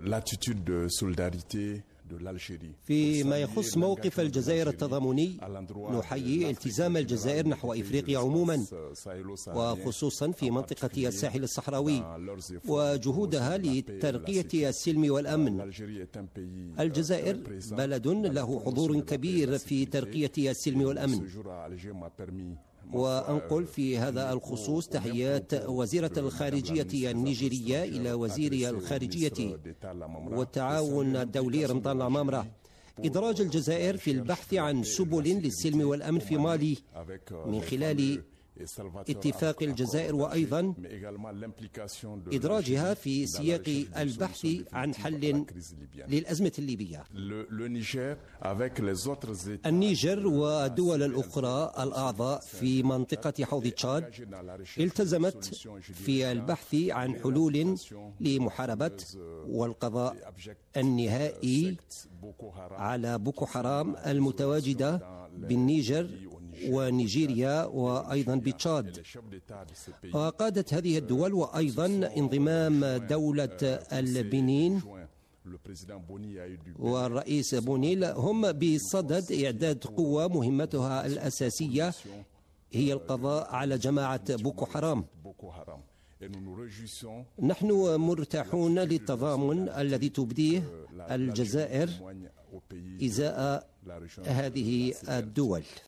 فيما يخص موقف الجزائر التضامني، نحيي التزام الجزائر نحو إفريقيا عموما، وخصوصا في منطقة الساحل الصحراوي، وجهودها لترقية السلم والأمن. الجزائر بلد له حضور كبير في ترقية السلم والأمن. وأنقل في هذا الخصوص تحيات وزيرة الخارجية النيجيرية إلى وزير الخارجية والتعاون الدولي رمضان العمامرة إدراج الجزائر في البحث عن سبل للسلم والأمن في مالي من خلال اتفاق الجزائر، وأيضا إدراجها في سياق البحث عن حل للأزمة الليبية. النيجر والدول الأخرى الأعضاء في منطقة حوض تشاد التزمت في البحث عن حلول لمحاربة والقضاء النهائي على بوكو حرام المتواجدة بالنيجر ونيجيريا وأيضا بتشاد. وقادت هذه الدول وأيضا انضمام دولة البنين والرئيس بونيل هم بصدد إعداد قوة مهمتها الأساسية هي القضاء على جماعة بوكو حرام. نحن مرتاحون للتضامن الذي تبديه الجزائر إزاء هذه الدول.